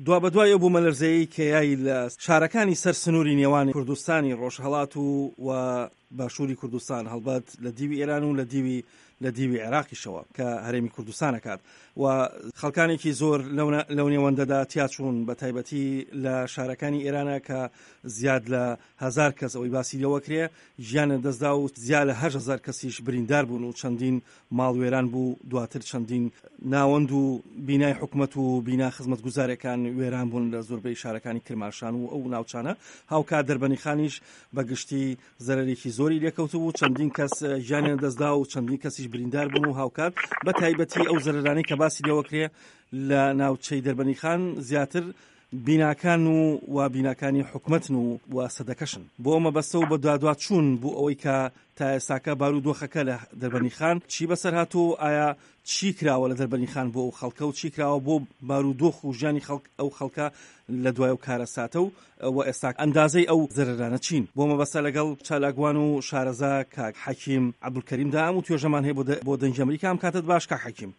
دوا بەدوای ئەو بوومەلەرزەیەی کە یای لە شارەکانی سەر سنووری نێوانی کوردستانی ڕۆژهەڵات و باشووری کوردستان هەڵبەت لە دیوی ئێران و لە دیوی عێراقیشەوە کە هەرێمی کوردستانەکات و خەڵکانێکی زۆر لەو نێوەندەدا تیاچوون بە تایبەتی لە شارەکانی ئێرانە کە زیاد لە 1000 کەس ئەوەی باسی لەوە کرێ ژیانە دەستدا و زیاد لە 8,000 کەسیش بریندار بوون و چەندین ماڵوێران بوو، دواتر چەندین ناوەند و بینای حکومەت و بینا خزمەتگوزارەکان وێران بوون لە زۆربەی شارەکانی کرماشان و ئەو ناوچانە. هاوکات دەربەنیخانیش بەگشتی زەرەرێکی زۆری لێکەوت و چەندین کەس ژیانیان دەستدا و چەندین کەسیش بریندار بوون و هاوکات بە تایبەتی ئەو زەرەرانەی کە باسی لەوە کرێ لە ناوچەی دەربەنیخان زیاتر بیناکان و بیناکانی حکومەتن و سەدەکەشن. بۆ ئەمە بەستە و بە دوادوات چوون بوو ئەوەی کە تا ئێستاکە بارودۆخەکە لە دەربەنیخان چی بەسەر هاتوو، ئایا چی کراوە لە دەربەنیخان بۆ ئەو خەڵکە و چی کراوە بۆ بارودۆخ و ژیانی ئەو خەڵکە لە دوای و کارە ساتە و ئێستا ئەندازەی ئەو زەرەرانە چین. بۆ مە بەسە لەگەڵ چالاکوان و شارەزا کاک حەکیم عەبدولکەریمدا ئەم و توێژەمان هەیە بۆ دەنگی ئەمریکا. ئەم کاتت باش کاک حەکیم.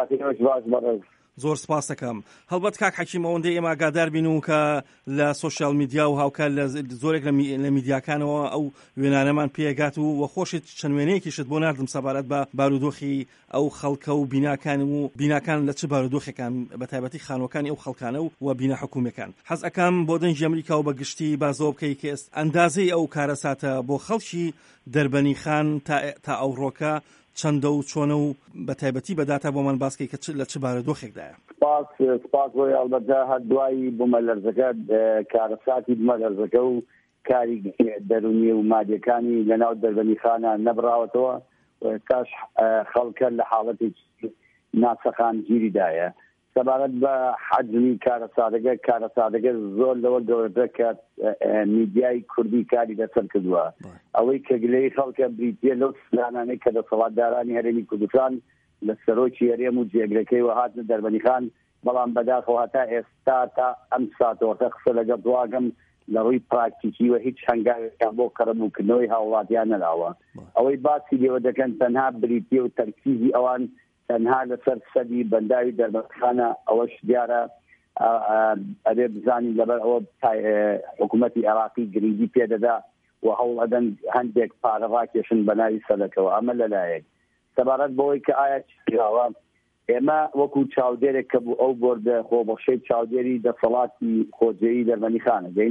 زۆر سپاس دەکەم. هەڵبەت کاک حەکیم ئەوەندەی ئێمە ئاگادار بین و کە لە سۆشیال میدیا و هاوکار لە زۆرێک لە میدیاکانەوە ئەو وێنانەمان پێگات و خۆشت چەند وێنەیەکیشت بۆ ناردم سەبارەت بە بارودۆخی ئەو خەڵکە و بیناکان لە چ بارودۆخێکان بە تایبەتی خانوەکانی ئەو خەڵکانە و بینە حکوومەکان. حەز ئەکەم بۆ دەنگی ئەمریکا و بەگشتی بازەوە بکەی کە ئەندازەی ئەو کارەساتە بۆ خەڵکی دەربەنیخان تا ئەوڕۆکە چەندە و چۆنە و بە تایبەتی بەداتا بۆمان باسکەی کە لە چ بارودۆخێکدایە. سپاس بۆی ئەڵبەتە هەر دوایی بوومەلەرزەکە کارەساتی بوومەلەرزەکە و کاری دەرونی و مادیەکانی لەناو دەربەنیخانە نەبراوەتەوە کاش خەڵکە لە حاڵەتێکی ناسەخانگیریدایە. سەبارەت بە حەجمی کارەسادەگە زۆر لەوە گەورەترە کە میدیای کوردی کاری لەسەر کردووە. ئەوەی کە گلەی خەڵکە بریتیە لەو سلانانەی کە دەسەڵاتدارانی هەرێمی کوردستان لە سەرۆکی هەرێم و جێگرەکەی و هاتنە دەربەنیخان، بەڵام بەداخەوە تا ئێستا تا ئەم ساتۆرتە قسە لەگەڵ دواگەم لە ڕووی پراکتیکی و هیچ هەنگاوێکیان بۆ قەرەبووکردنەوەی هاوڵاتیان نەداوە. ئەوەی باسی لێوە دەکەن تەنها بریتیە و تەرکیزی ئەوان تەنها لەسەر سەدی بەنداوی دەربەنیخانە. ئەوەش دیارە ئەبێ بزانین لەبەر ئەوە حکوومەتی عێراقی گرنگی پێدەدا و هەوڵ ئەدەن هەندێک پارە ڕاکێشن بە ناوی سەدەکەوە. ئەمە لەلایەک. سەبارەت بەوەی کە ئایا چراوە، ئێمە وەکو چاودێرێک کە بوو ئەو بۆردە خۆبەخشەی چاودێری دەسەڵاتی خۆجێیی دەربەنیخانە دەین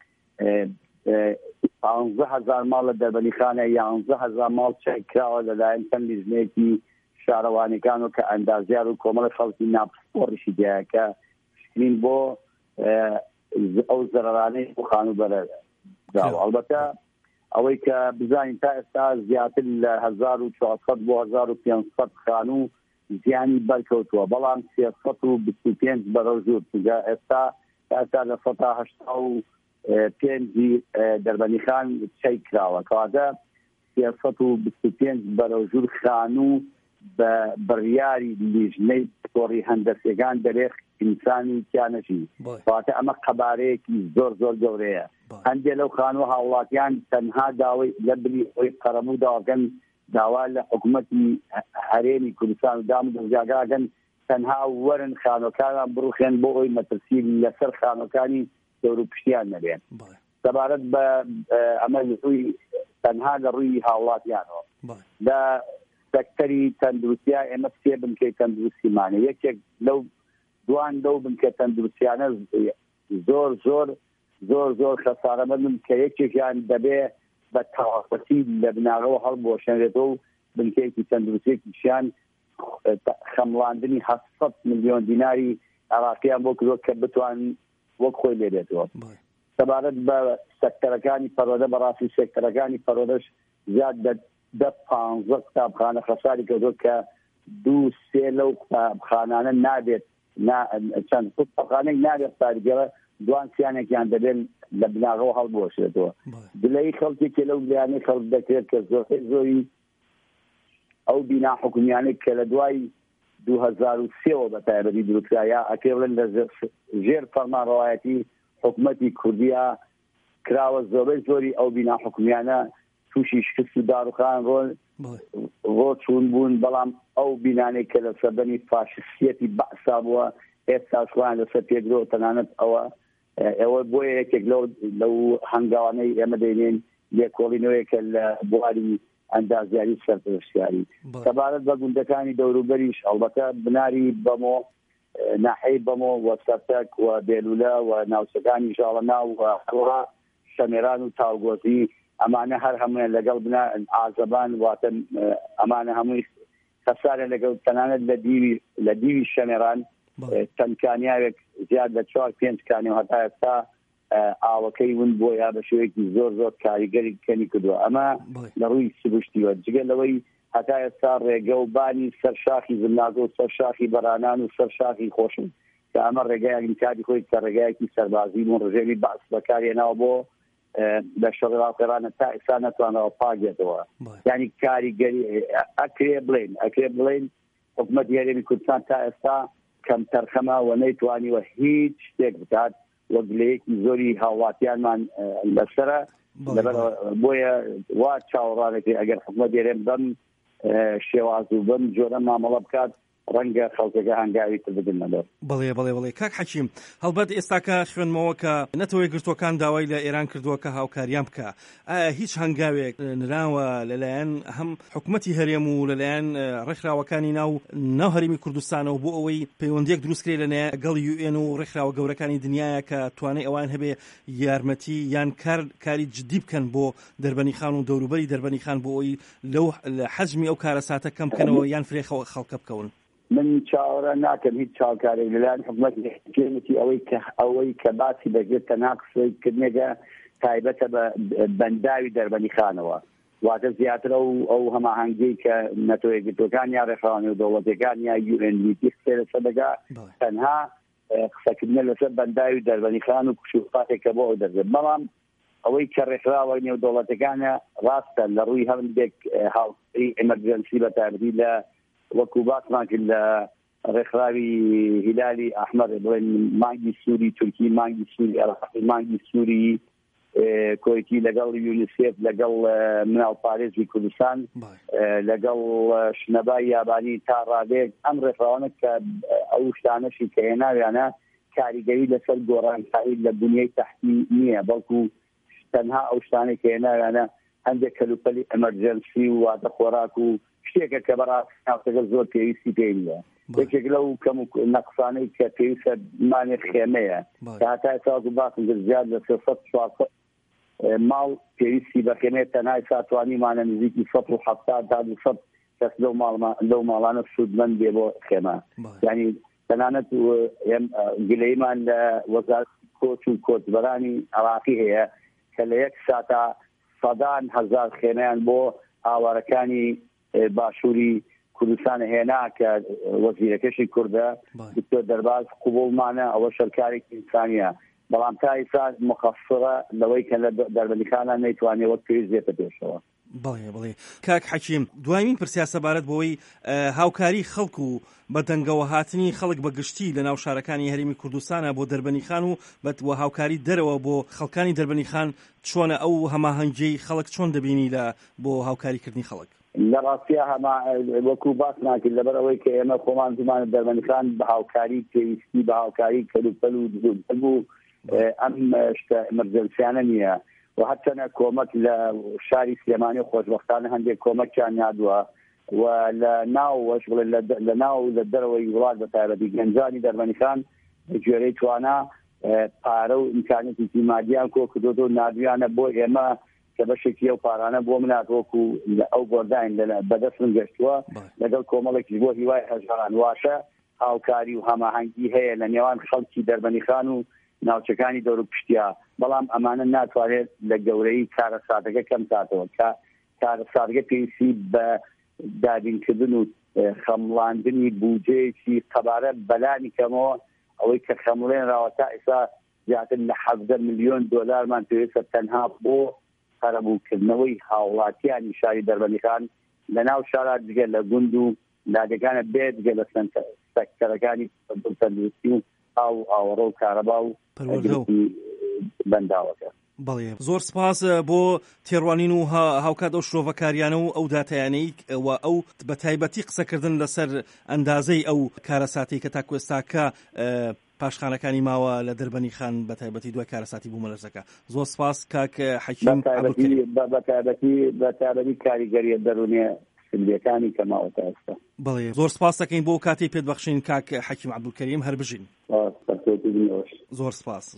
15,000 ماڵ لە دەربەنیخانە 11,000 ماڵ چای کراوە لەلایەن چەند لیژنەیەکی شارەوانەکان و کە ئەندازیار و کۆمەڵی خەڵکی ناپسپۆڕیشی دیایە کە شتین بۆ ئەو زەرەرانەی بۆ خانوبەرە داوە. ئەڵبەتە ئەوەی کە بزانین تا ئێستا زیاتر لە 1400 بۆ 1500 خانوو زیانی بەرکەوتووە، بەڵام 325 بەرەوزور ئێستا لە 185 دەربەنیخان چای کراوە کەواتە 325 بەرەوزور خانوو بە بڕیاری لیژنەی تۆڕی هەندەسیەکان دەرێخ ئینسانی تیانەژی. کەواتە ئەمە قەبارەیەکی زۆر زۆر گەورەیە. هەندێک لەو خانوو هاوڵاتیان تەنها داوای لە بری ئەوی قەرەبوو داواکەن داوا لە حکوومەتی هەرێمی کوردستان و دام دەستگاکەن تەنها وەرن خانوەکانیان بڕوخێن بۆ ئەوی مەترسی لەسەر خانوەکانی دەور و پشتیان نەبێن. سەبارەت بە ئەمە تەنها لە ڕووی هاوڵاتیانەوە لە سەکتەری تەندروستیا ئێمە سێ بنکەی تەندروستیمانە. یەکێک لەو دوان لەو بنکە تەندروستیانە زۆر زۆر زۆر زۆر خەسارەمەندن کە یەکێکیان دەبێ بە تەواوەتی لە بناغەوە هەڵبۆشێنرێتەوە و بنکەیەکی تەندروستیەکیشیان خەمڵاندنی 700 ملیۆن دیناری عێراقیان بۆ کردووە کە بتوان وەک خۆی لێبێتەوە. سەبارەت بە سەکتەرەکانی پەرۆدە بەڕاستی سێکتەرەکانی پەرۆدەش زیاد 10-15 قوتابخانە خەساری کردووە کە 2-3 لەو قوتابخانانە نابێت چەند قوتابخانەی نابێت ساریگەرە دوان سیانێکیان دەبێن لە بناغەوە هەڵبۆشێتەوە. دلەی خەڵکێکی لەو لایەنەی خەڵک دەکرێت کە زۆری ئەو بینا حکومیانەی کە لە دوای 2003ەوە بە تایبەتی دروستکرایە ئەکرێن لە ژێر فەرمانڕەوایەتی حکوومەتی کوردیە کراوە زۆربەی زۆری ئەو بینا حکومیانە تووشی شکست و داروخان ڕۆ چوون بوون، بەڵام ئەو بینانەی کە لە سەردەمی فاشیستیەتی بەعسا بووە ئێستا شوان لەسەر پێدرۆ تەنانەت ئەوە بۆیە یەکێک لەو هەنگاوانەی ئێمە دەینێن لێکۆڵینەوەیەکە لە بواری ئەندازیاری سەرپرسیاری سەبارەت بە گوندەکانی دەوروبەریش ئەڵبەتە بناری بەمۆ ناحەی بەمۆ و سەرتەک و بێلولە و ناوچەکانی ژاڵەنا و هەڵا شەمێران و تاوگۆزی ئەمانە هەر هەمویان لەگەڵ بنا ئازەبان واتە ئەمانە هەمووی خەسارە لەگەڵ تەنانەت لە دیوی شەمێران چەند کانیاوێک زیاد لە 4-5 کانی و هەتا ئێستا ئاوەکەی ون بۆ یا بە شێوەیەکی زۆر کاریگەری کەنی کردووە ئەمە لە ڕووی سروشتیوە جگە لەوەی هەتا ئێستا ڕێگە و بانی سەر شاخی زمناگە و سەر شاخی بەرانان و سەر شاخی خۆشن کە ئەمە ڕێگایەکی کاری خۆی کە ڕێگایەکی سەربازی و ڕژێمی باس بەکارهێناوە بۆ لە شەڕاقێرانە تا ئێستا نەتوانەوە پاگێتەوە یعنی کاریگەری ئەکرێ بڵێن حکومەتی هەرێمی کوردستان تا ئێستا کەم تەرخەمە و نەیتوانیوە هیچ شتێک بکات وەک لەیەکی زۆری هاوڵاتیانمان لەسرە بۆیە وا چاوەڕانێکی ئەگەر حکومەت هەرێم بەم شێواز و بەم جۆرە مامەڵە بکات ڕەنگە خەڵکەکە هەنگاوی تر بدن نەبێت. بەڵێ کاک حەکیم هەڵبەت ئێستاکە خوێنمەوە کە نەتەوەی گرتوەکان داوای لە ئێران کردووە کە هاوکاریان بکە ئایا هیچ هەنگاوێک نراوە لەلایەن هەم حکومەتی هەرێم و لەلایەن ڕێکخراوەکانی ناو هەرێمی کوردستانەوە بۆ ئەوەی پەیوەندیەک دروستکرێت لەگەڵ UN و ڕێکخراوە گەورەکانی دنیایە کە توانای ئەوان هەبێ یارمەتی یان کاری جدی بکەن بۆ دەربەنیخان و دەوروبەری دەربەنیخان بۆ ئەوەی لەو حەجمی ئەو کارەساتە کەم بکەنەوە یان فرێ خەڵکە بکەون. من چاوەڕە ناکەم هیچ چاوکارێک لەلایەن حکومەتی حکومەتی ئەوەی کە باسی بەجێت تەناقسکردنێکە تایبەتە بە بەنداوی دەربەنیخانەوە واتە زیاتر ئەو هەماهەنگی کە نەتەوەیەکگرتوەکان یا ڕێکخراوانی و دەوڵەتەکان یا UNDP قسە لەسەر دەگا تەنها قسەکردنە لەسەر بەنداوی دەربەنیخان و کوشوفاتێکە بۆ ئەو دەربێت بەڵام ئەوەی کە ڕێکخراوە نێودەوڵەتەکانە ڕاستە لە ڕووی هەندێک هاوڵاتی ئەمەرجەنسی بە تایبەتی لە وەکو باسمان کرد لە ڕێکخراوی هیلالی ئەحمەر بڵێن مانگی سووری تورکی مانگی سووری عێراقی مانگی سووری کۆیتی لەگەڵ یونیسف لەگەڵ مناڵپارێزی کوردستان لەگەڵ شنەبای یابانی تا ڕادێک ئەم ڕێکخراوانە کە ئەو شتانەشی کە هێناویانە کاریگەری لەسەر گۆڕانکاری لە بنیەی تەحتی نییە بەڵکو تەنها ئەو شتانێک کە هێناویانە هەندێک کەلوپەلی ئەمەرجەنسی و واتە خۆراک و شتێکە کە بەڕاستەکە زۆر پێویستی پێ نیە یەکێک لەو کەم و نەقسانەی کە پێویستە مانێ خێمەیە کە هەتا ئێستا باسی زیاد لە 300 ماڵ پێویستی بە خێمەیە تەنها ئێستا توانیمانە نزیکی 170 تا 200 کەس لەو ماڵانە سوودمەند بێ بۆ خێمە یعنی تەنانەت گلەیمان لە وەزارەتی کۆچ و کۆچبەرانی عێراقی هەیە کە لە یەک ساتە سەدان هەزار خێمەیان بۆ ئاوارەکانی باشووری کوردستان هێنا کە وەزیرەکەشی کوردە دکتۆر دەرباز قوبوڵمانە ئەوە شەرکارێکی ئینسانیە بەڵام تا ئێستا مخەفرە لەوەی کە لە دەربەنیخانە نەیتوانێت وەک پێویست دێتە پێشەوە. بەڵێ کاک حەکیم دوایمین پرسیا سەبارەت بۆەوەی هاوکاری خەڵک و بەدەنگەوە هاتنی خەڵک بەگشتی لە ناو شارەکانی هەرێمی کوردستانە بۆ دەربەنیخان و هاوکاری دەرەوە بۆ خەڵکانی دەربەنیخان چۆنە ئەو هەماهەنگیەی خەڵک چۆن دەبینی بۆ هاوکاریکردنی خەڵک لە ڕاستیە وەکو باس ناکرد لەبەر ئەوەی کە ئێمە خۆمان زمانە دەربەنیخان بە هاوکاری پێویستی بە هاوکاری کەلوپەل و بوو ئەم شتە ئەمەرجەنسیانە نییە و هەرچەنە کۆمەک لە شاری سلێمانی خۆشبەختانە هەندێک کۆمەکیان نادووە و لە ناوەش بڵێن لە ناو لە دەرەوەی وڵات بە تایبەتی گەنجانی دەربەنیخان گوێرەی توانە پارە و ئیمکانێتی مادیان کۆ کردووە و نادویانە بۆ ئێمە کە بەشێکی ئەو پارانە بۆ مناتوەکو ئەو گۆرداین بەدەست من گەشتووە لەگەڵ کۆمەڵێکی بۆ هیوای هەژاران واشە هاوکاری و هەماهەنگی هەیە لە نێوان خەڵکی دەربەنیخان و ناوچەکانی دەور و پشتیا بەڵام ئەمانە ناتوانێت لە گەورەی کارەساتەکە کەم کاتەوە کە کارەساتەکە پێویستی بە دابینکردن و خەمڵاندنی بودجەیەکی قەبارە بەلانی کەمەوە ئەوەی کە خەمڵێنراوە تا ئێستا زیاتر لە 17 ملیۆن دۆلارمان پێویستە تەنها بۆ قەرەبووکردنەوەی هاوڵاتیانی شاری دەربەنیخان لە ناو شارات جگە لە گوند و لادەکانە بێت جگە لە سەکتەرەکانی تەندروستی و ئاوەڕە و کارەبا و بەنداوەکە بەڵێ زۆر سپاس بۆ تێڕوانین و هاوکات ئەو شرۆڤەکاریانە و ئەو داتایانەی و ئەو بە تایبەتی قسەکردن لەسەر ئەندازەی ئەو کارەساتی کە تاکو ئێستاکە پاشخانەکانی ماوە لە دەربەنی خان بە تایبەتی دوای کارەساتی بوومەلەرزەکە. زۆر سپاس کاک حەکیم بە تایبەتی کاریگەریە دەرونێ سلبیەکانی کە ماوەتە ئێستا. بەڵێ زۆر سپاس دەکەین بۆ کاتی پێت بەخشین کاک حەکیم عەبدولکەریم هەر بژین. زۆر سپاس.